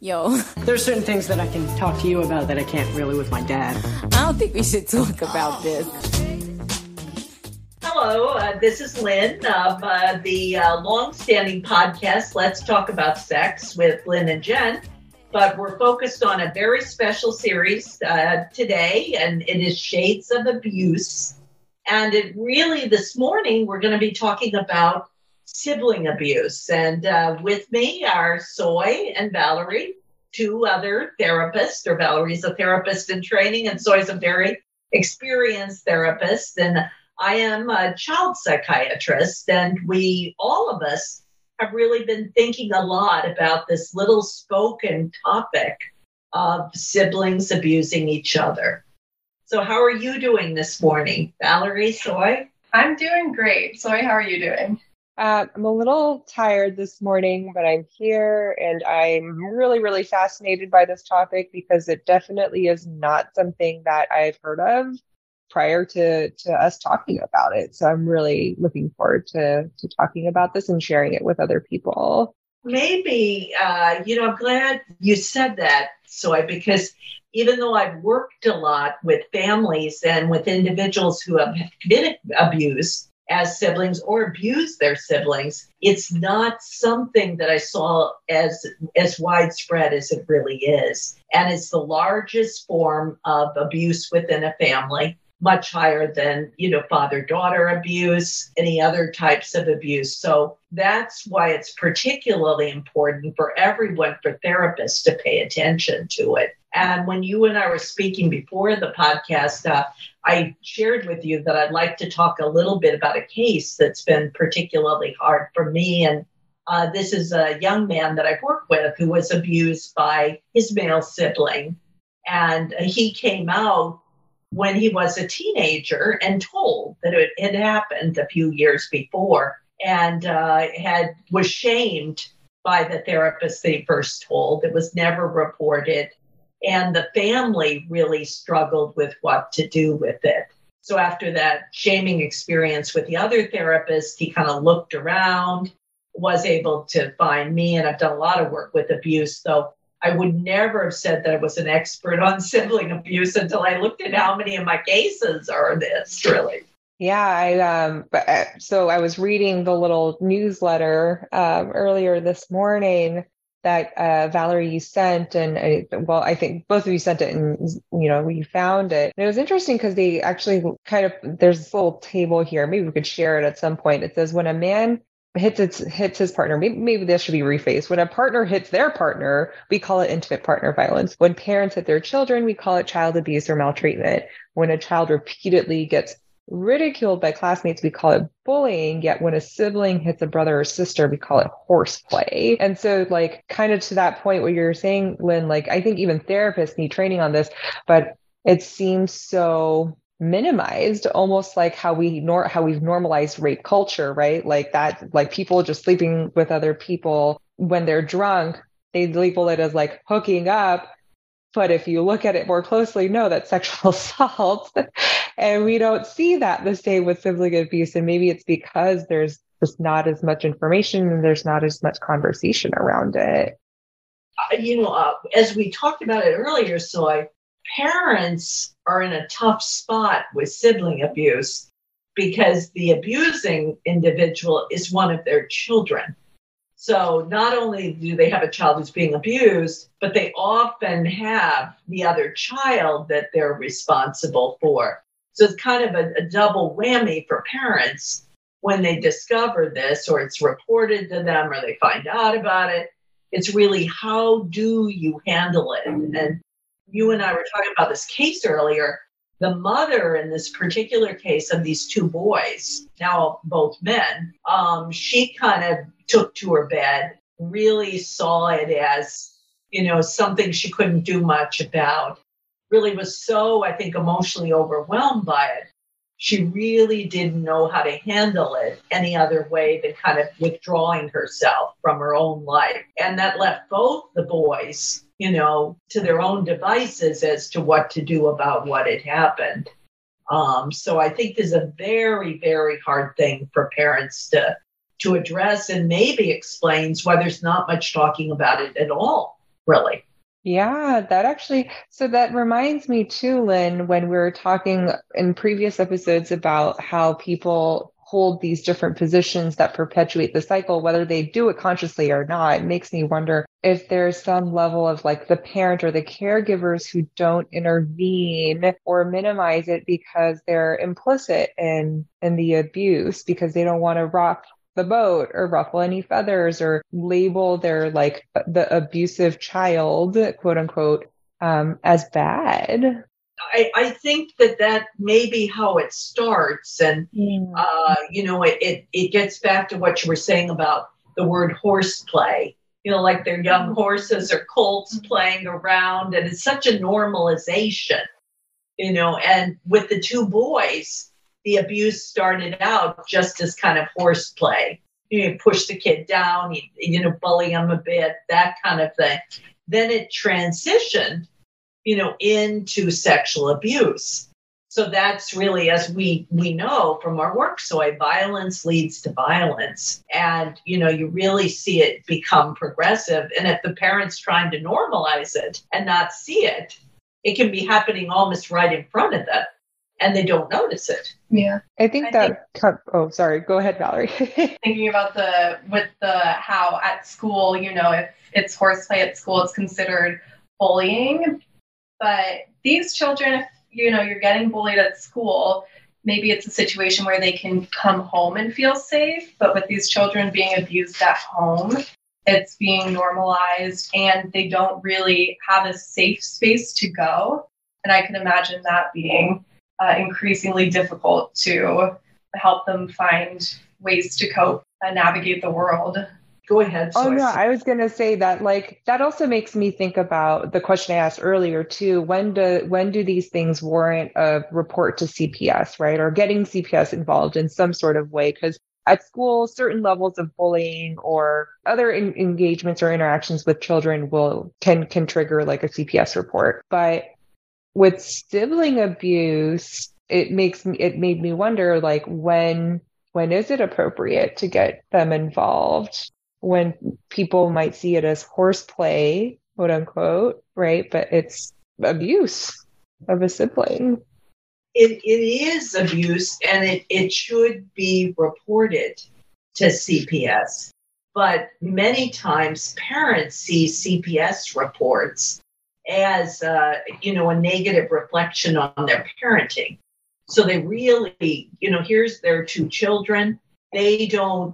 Yo, There's certain things that I can talk to you about that I can't really with my dad. I don't think we should talk about this. Hello, this is Lynn of the long-standing podcast, Let's Talk About Sex with Lynn and Jen. But we're focused on a very special series today, and it is Shades of Abuse. And this morning, we're going to be talking about sibling abuse. And with me are Soy and Valerie, two other therapists, or Valerie's a therapist in training, and Soy's a very experienced therapist. And I am a child psychiatrist, and all of us, have really been thinking a lot about this little spoken topic of siblings abusing each other. So how are you doing this morning, Valerie, Soy? I'm doing great. Soy, how are you doing? I'm a little tired this morning, but I'm here and I'm really, really fascinated by this topic because it definitely is not something that I've heard of prior to us talking about it. So I'm really looking forward to talking about this and sharing it with other people. Maybe, I'm glad you said that, Soy, because even though I've worked a lot with families and with individuals who have been abused as siblings or abused their siblings, it's not something that I saw as widespread as it really is. And it's the largest form of abuse within a family, much higher than, father-daughter abuse, any other types of abuse. So that's why it's particularly important for everyone, for therapists to pay attention to it. And when you and I were speaking before the podcast, I shared with you that I'd like to talk a little bit about a case that's been particularly hard for me. And this is a young man that I've worked with who was abused by his male sibling. And he came out when he was a teenager and told that it had happened a few years before, and was shamed by the therapist that he first told. It was never reported. And the family really struggled with what to do with it. So after that shaming experience with the other therapist, he kind of looked around, was able to find me, and I've done a lot of work with abuse, though I would never have said that I was an expert on sibling abuse until I looked at how many of my cases are this, really. Yeah, so I was reading the little newsletter earlier this morning that Valerie, you sent, and I think both of you sent it, and we found it. And it was interesting because they actually there's this little table here. Maybe we could share it at some point. It says when a man hits his partner, maybe this should be rephrased. When a partner hits their partner, we call it intimate partner violence. When parents hit their children, we call it child abuse or maltreatment. When a child repeatedly gets ridiculed by classmates, we call it bullying. Yet when a sibling hits a brother or sister, we call it horseplay. And so kind of to that point, what you're saying, Lynn, I think even therapists need training on this, but it seems so minimized, almost like how we've normalized rape culture, right? People just sleeping with other people when they're drunk, they label it as hooking up. But if you look at it more closely, no, that's sexual assault. And we don't see that the same with sibling abuse. And maybe it's because there's just not as much information and there's not as much conversation around it. As we talked about it earlier, Soy, parents are in a tough spot with sibling abuse because the abusing individual is one of their children. So not only do they have a child who's being abused, but they often have the other child that they're responsible for. So it's kind of a double whammy for parents when they discover this, or it's reported to them, or they find out about it. It's really, how do you handle it? And you and I were talking about this case earlier. The mother in this particular case of these two boys, now both men, she kind of took to her bed, really saw it as, something she couldn't do much about, really was so, I think, emotionally overwhelmed by it. She really didn't know how to handle it any other way than kind of withdrawing herself from her own life. And that left both the boys, to their own devices as to what to do about what had happened. So I think this is a very, very hard thing for parents to address, and maybe explains why there's not much talking about it at all really. Yeah, so that reminds me too, Lynn, when we were talking in previous episodes about how people hold these different positions that perpetuate the cycle, whether they do it consciously or not. It makes me wonder if there's some level of like the parent or the caregivers who don't intervene or minimize it because they're implicit in the abuse, because they don't want to rock the boat or ruffle any feathers or label their like the abusive child, quote unquote, as bad. I think that may be how it starts. And, it gets back to what you were saying about the word horseplay, like they're young horses or colts playing around. And it's such a normalization, and with the two boys, the abuse started out just as kind of horseplay. You push the kid down, bully him a bit, that kind of thing. Then it transitioned, into sexual abuse. So that's really, as we know from our work, Soy, violence leads to violence. And, you really see it become progressive. And if the parent's trying to normalize it and not see it, it can be happening almost right in front of them. And they don't notice it. Yeah. I think sorry, go ahead, Valerie. Thinking about how at school, if it's horseplay at school, it's considered bullying. But these children, if you're getting bullied at school, maybe it's a situation where they can come home and feel safe. But with these children being abused at home, it's being normalized and they don't really have a safe space to go. And I can imagine that being increasingly difficult to help them find ways to cope and navigate the world. Go ahead. Oh, no, I was going to say that, that also makes me think about the question I asked earlier, too. When do these things warrant a report to CPS, right? Or getting CPS involved in some sort of way? Because at school, certain levels of bullying or other engagements or interactions with children can trigger like a CPS report. But with sibling abuse, it made me wonder, when is it appropriate to get them involved? When people might see it as horseplay, quote unquote, right? But it's abuse of a sibling. It is abuse, and it should be reported to CPS. But many times parents see CPS reports as a negative reflection on their parenting. So they really, here's their two children. They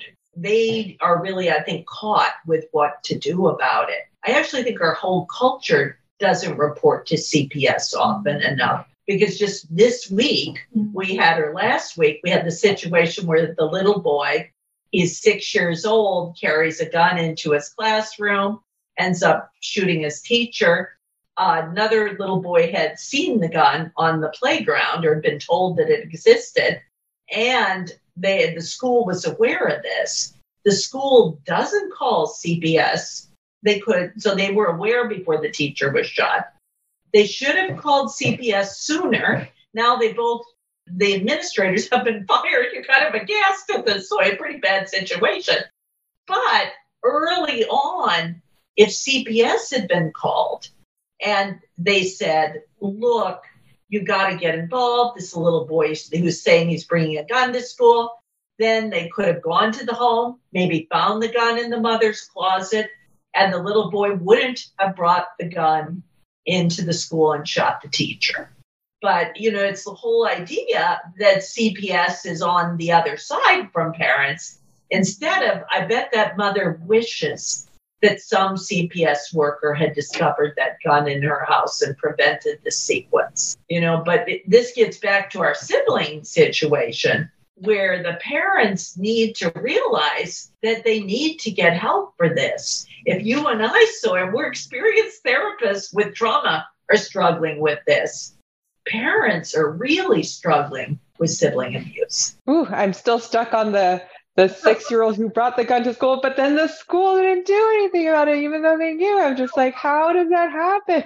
are really, I think, caught with what to do about it. I actually think our whole culture doesn't report to CPS often enough, because just this week, last week, we had the situation where the little boy, he's 6 years old, carries a gun into his classroom, ends up shooting his teacher. Another little boy had seen the gun on the playground or been told that it existed, and the school was aware of this. The school doesn't call CPS. So they were aware before the teacher was shot. They should have called CPS sooner. Now the administrators have been fired. You're kind of aghast at this, so a pretty bad situation. But early on, if CPS had been called and they said, look, you got to get involved. This little boy who's saying he's bringing a gun to school. Then they could have gone to the home, maybe found the gun in the mother's closet, and the little boy wouldn't have brought the gun into the school and shot the teacher. But, it's the whole idea that CPS is on the other side from parents. Instead of, I bet that mother wishes that some CPS worker had discovered that gun in her house and prevented the sequence. But this gets back to our sibling situation, where the parents need to realize that they need to get help for this. If you and I and we're experienced therapists with trauma, are struggling with this, parents are really struggling with sibling abuse. Ooh, I'm still stuck on the the 6-year-old who brought the gun to school, but then the school didn't do anything about it, even though they knew. I'm just like, how did that happen?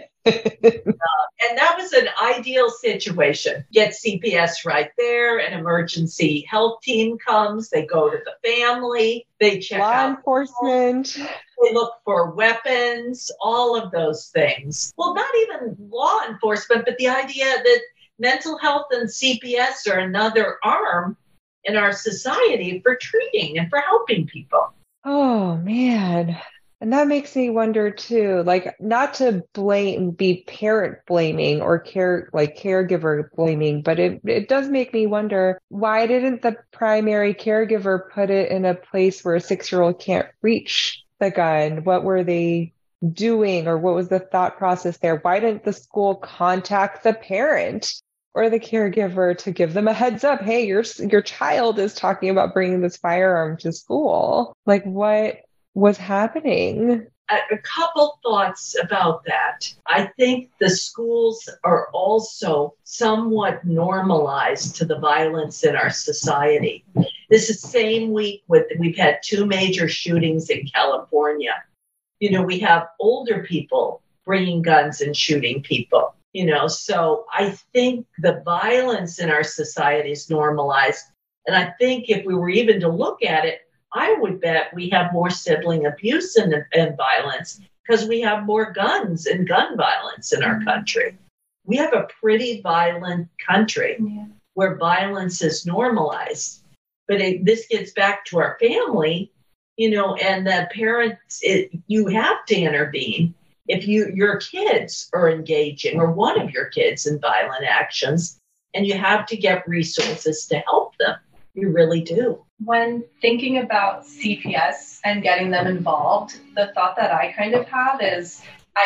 And that was an ideal situation. Get CPS right there, an emergency health team comes, they go to the family, they check Law out enforcement. they look for weapons, all of those things. Well, not even law enforcement, but the idea that mental health and CPS are another arm in our society for treating and for helping people. Oh, man. And that makes me wonder too, like not to be parent blaming or caregiver blaming, but it does make me wonder, why didn't the primary caregiver put it in a place where a 6-year-old can't reach the gun? What were they doing, or what was the thought process there? Why didn't the school contact the parent or the caregiver to give them a heads up? Hey, your child is talking about bringing this firearm to school. Like, what was happening? A couple thoughts about that. I think the schools are also somewhat normalized to the violence in our society. This is same week we've had 2 major shootings in California. We have older people bringing guns and shooting people. So I think the violence in our society is normalized. And I think if we were even to look at it, I would bet we have more sibling abuse and violence because we have more guns and gun violence in our country. We have a pretty violent country where violence is normalized. But this gets back to our family, and the parents, you have to intervene. If your kids are engaging, or one of your kids, in violent actions, and you have to get resources to help them. You really do. When thinking about CPS and getting them involved, the thought that I kind of have is I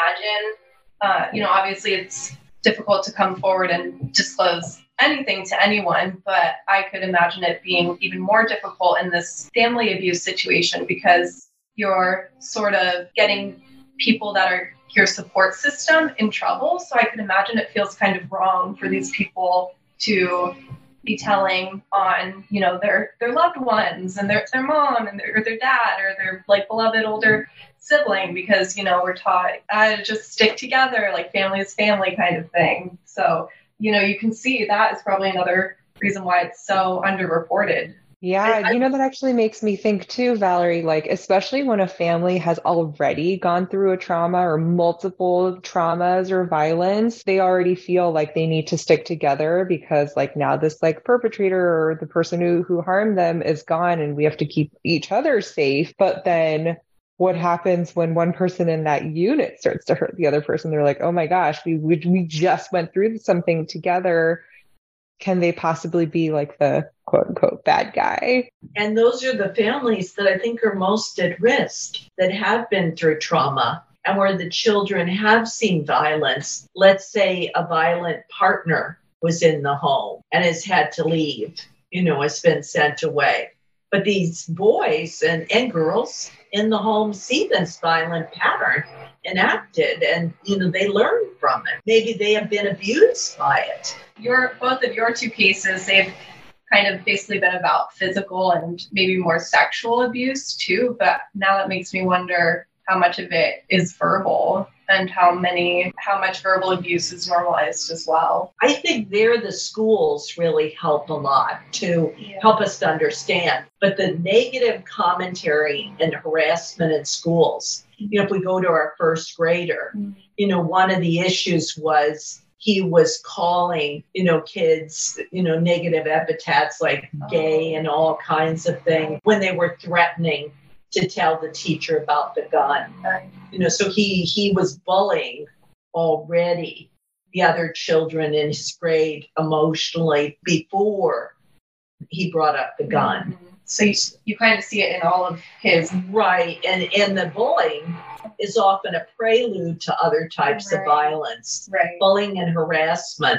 can imagine, obviously it's difficult to come forward and disclose anything to anyone, but I could imagine it being even more difficult in this family abuse situation because you're sort of getting people that are your support system in trouble. So I could imagine it feels kind of wrong for these people to be telling on, their loved ones and their mom and their dad or their beloved older sibling, because, we're taught to just stick together, like family is family kind of thing. So, you can see that is probably another reason why it's so underreported. Yeah, that actually makes me think too, Valerie, especially when a family has already gone through a trauma or multiple traumas or violence, they already feel like they need to stick together because now this perpetrator or the person who harmed them is gone and we have to keep each other safe. But then what happens when one person in that unit starts to hurt the other person? They're like, oh my gosh, we just went through something together. Can they possibly be the quote unquote bad guy? And those are the families that I think are most at risk, that have been through trauma and where the children have seen violence. Let's say a violent partner was in the home and has had to leave, has been sent away. But these boys and girls in the home see this violent pattern enacted and, they learn from it. Maybe they have been abused by it. Both of your 2 cases, they've kind of basically been about physical and maybe more sexual abuse too. But now that makes me wonder how much of it is verbal and how much verbal abuse is normalized as well. I think the schools really help a lot to help us to understand. But the negative commentary and harassment in schools, if we go to our first grader, one of the issues was he was calling, kids, negative epithets like gay and all kinds of things when they were threatening to tell the teacher about the gun. So he was bullying already the other children in his grade emotionally before he brought up the gun. So you kind of see it in all of his. Right. And the bullying is often a prelude to other types of violence. Right. Bullying and harassment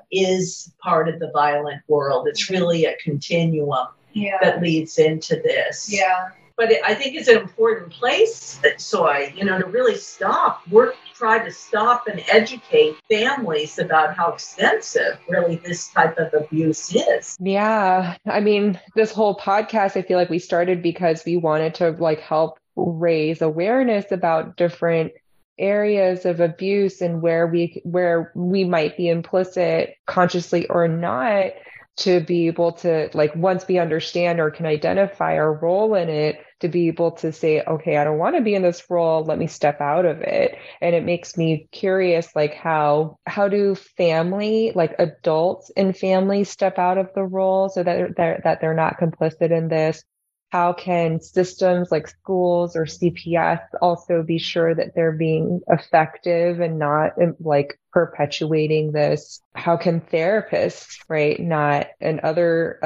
is part of the violent world. It's really a continuum that leads into this. Yeah. But I think it's an important place, Soy, to really try to stop and educate families about how extensive really this type of abuse is. Yeah. I mean, this whole podcast, I feel like we started because we wanted to like help raise awareness about different areas of abuse and where we might be implicit, consciously or not, to be able to, like, once we understand or can identify our role in it, to be able to say, okay, I don't want to be in this role, let me step out of it. And it makes me curious, like, how do family, like adults in families, step out of the role so that they're not complicit in this? How can systems like schools or CPS also be sure that they're being effective and not like perpetuating this? How can therapists, right, not, and other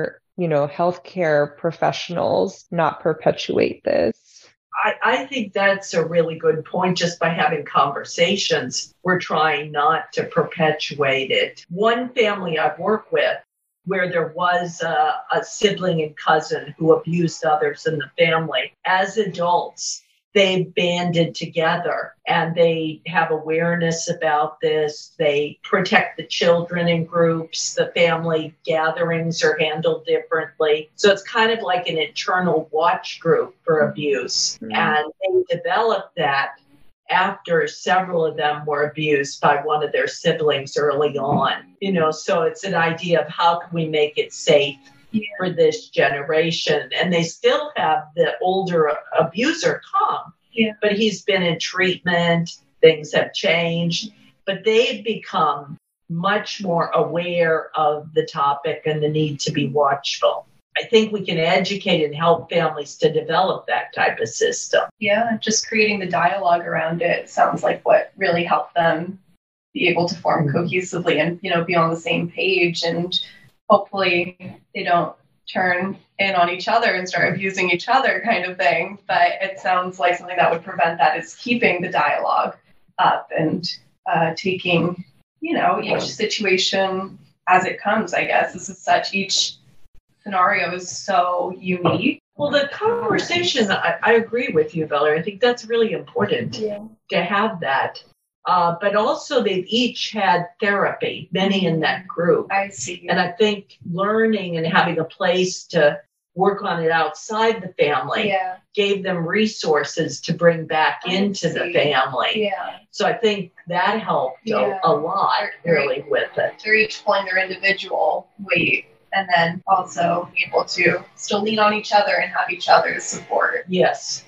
healthcare professionals not perpetuate this? I think that's a really good point. Just by having conversations, we're trying not to perpetuate it. One family I've worked with, where there was a sibling and cousin who abused others in the family. As adults, they banded together and they have awareness about this. They protect the children in groups. The family gatherings are handled differently. So it's kind of like an internal watch group for abuse. Mm-hmm. And they developed that after several of them were abused by one of their siblings early on. So it's an idea of how can we make it safe for this generation. And they still have the older abuser come, but he's been in treatment, things have changed, but they've become much more aware of the topic and the need to be watchful. I think we can educate and help families to develop that type of system. Yeah, just creating the dialogue around it sounds like what really helped them be able to form cohesively and, be on the same page. And hopefully they don't turn in on each other and start abusing each other kind of thing. But it sounds like something that would prevent that is keeping the dialogue up and taking, each situation as it comes, I guess. Each scenario is so unique. Well, the conversation, I agree with you, Valerie. I think that's really important to have that. But also they've each had therapy, many in that group. I see. And I think learning and having a place to work on it outside the family gave them resources to bring back into the family. Yeah. So I think that helped a lot, really, with it. They're each pulling their individual weight. And then also be able to still lean on each other and have each other's support. Yes,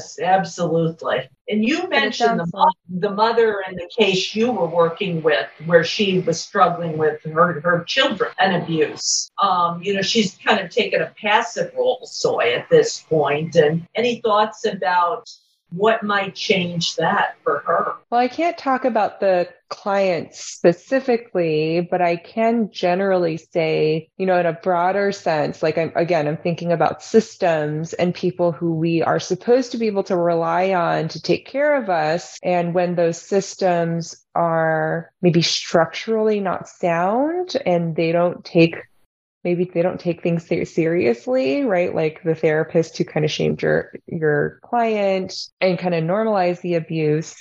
absolutely. And you mentioned the mother in the case you were working with, where she was struggling with her children and abuse. She's kind of taken a passive role, Soy, at this point. And any thoughts about what might change that for her? Well, I can't talk about the client specifically, but I can generally say, in a broader sense, like I'm thinking about systems and people who we are supposed to be able to rely on to take care of us. And when those systems are maybe structurally not sound and maybe they don't take things seriously, right? Like the therapist who kind of shamed your client and kind of normalize the abuse.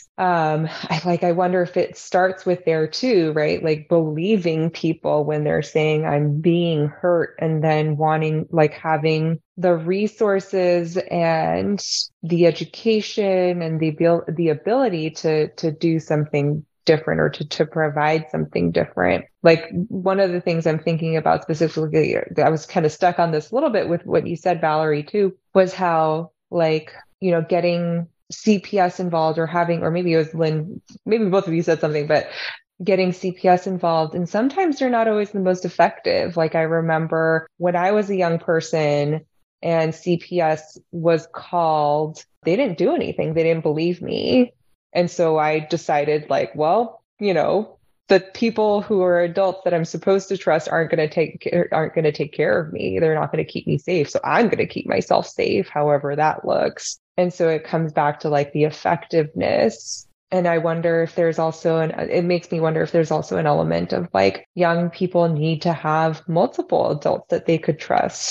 I wonder if it starts with there too, right? Like believing people when they're saying I'm being hurt, and then wanting, like, having the resources and the education and the ability to do something different, or to provide something different. Like, one of the things I'm thinking about specifically, I was kind of stuck on this a little bit with what you said, Valerie, too, was how, like, getting CPS involved, or maybe it was Lynn, maybe both of you said something, but getting CPS involved. And sometimes they're not always the most effective. Like, I remember when I was a young person and CPS was called, they didn't do anything. They didn't believe me. And so I decided, like, well, the people who are adults that I'm supposed to trust aren't going to take care of me. They're not going to keep me safe. So I'm going to keep myself safe, however that looks. And so it comes back to, like, the effectiveness. And I wonder if there's also it makes me wonder if there's also an element of, like, young people need to have multiple adults that they could trust.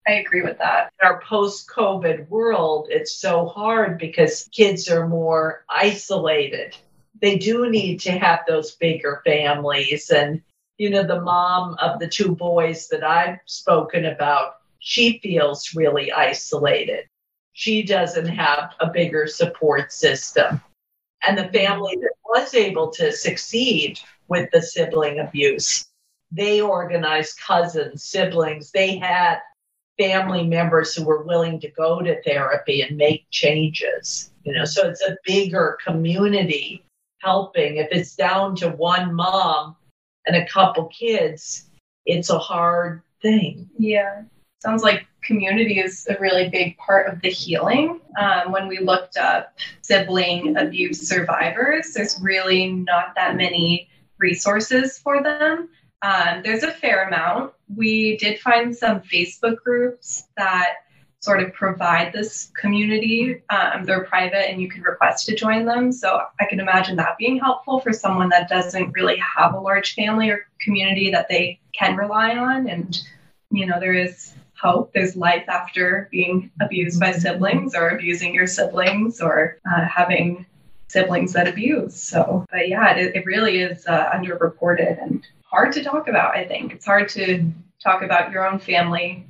I agree with that. In our post-COVID world, it's so hard because kids are more isolated. They do need to have those bigger families. And, the mom of the two boys that I've spoken about, she feels really isolated. She doesn't have a bigger support system. And the family that was able to succeed with the sibling abuse, they organized cousins, siblings. They had family members who were willing to go to therapy and make changes. So it's a bigger community helping. If it's down to one mom and a couple kids, it's a hard thing. Yeah. Sounds like community is a really big part of the healing. When we looked up sibling abuse survivors, there's really not that many resources for them. There's a fair amount. We did find some Facebook groups that sort of provide this community. They're private and you can request to join them. So I can imagine that being helpful for someone that doesn't really have a large family or community that they can rely on. And, there is hope. There's life after being abused by siblings or abusing your siblings or having siblings that abuse. So, but yeah, it really is underreported and hard to talk about, I think. It's hard to talk about your own family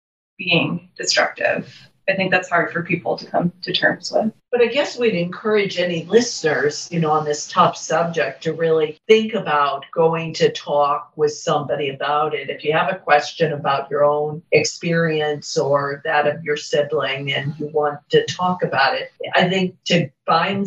being destructive. I think that's hard for people to come to terms with. But I guess we'd encourage any listeners, on this tough subject to really think about going to talk with somebody about it. If you have a question about your own experience or that of your sibling and you want to talk about it, I think to find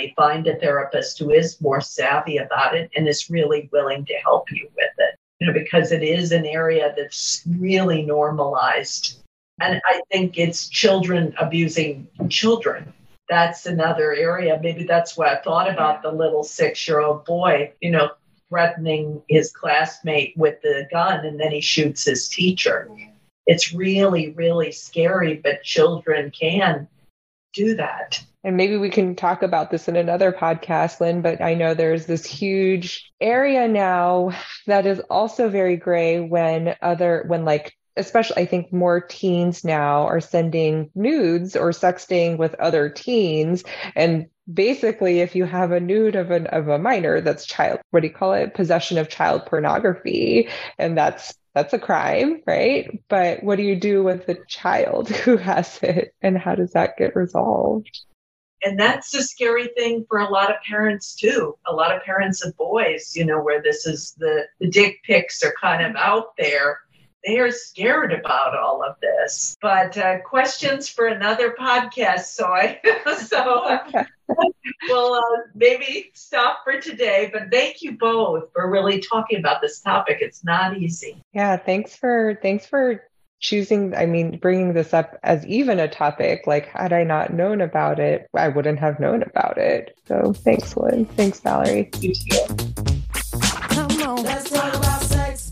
a therapist who is more savvy about it and is really willing to help you with it, because it is an area that's really normalized. And I think it's children abusing children. That's another area. Maybe that's what I thought about the little 6-year-old boy, threatening his classmate with the gun and then he shoots his teacher. It's really, really scary, but children can do that. And maybe we can talk about this in another podcast, Lynn, but I know there's this huge area now that is also very gray when especially I think more teens now are sending nudes or sexting with other teens. And basically, if you have a nude of a minor, that's possession of child pornography. And that's a crime, right? But what do you do with the child who has it? And how does that get resolved? And that's a scary thing for a lot of parents too. A lot of parents of boys, where this is the dick pics are kind of out there. They are scared about all of this. But questions for another podcast. So we'll maybe stop for today. But thank you both for really talking about this topic. It's not easy. Yeah, thanks for choosing, bringing this up as even a topic. Like, had I not known about it, I wouldn't have known about it. So thanks, Lynn. Thanks, Valerie. You too. Come on, let's